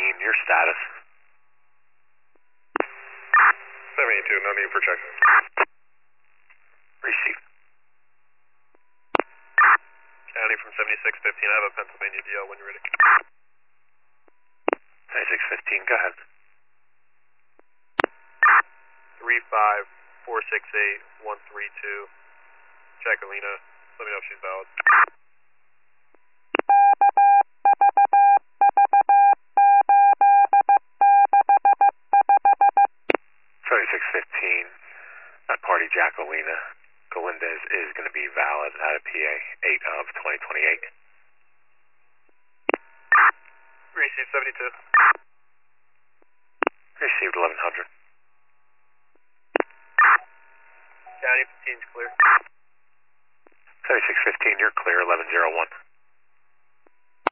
your status. 72, no need for checking. Receive. County from 7615, I have a Pennsylvania DL when you're ready. 7615, go ahead. 35468-132. Jacquelina, let me know if she's valid. 7615, that party Jacquelina Galindez is going to be valid out of PA 8 of 2028. Received 72. Received 1100. County 15's clear. 7615, you're clear, 1101.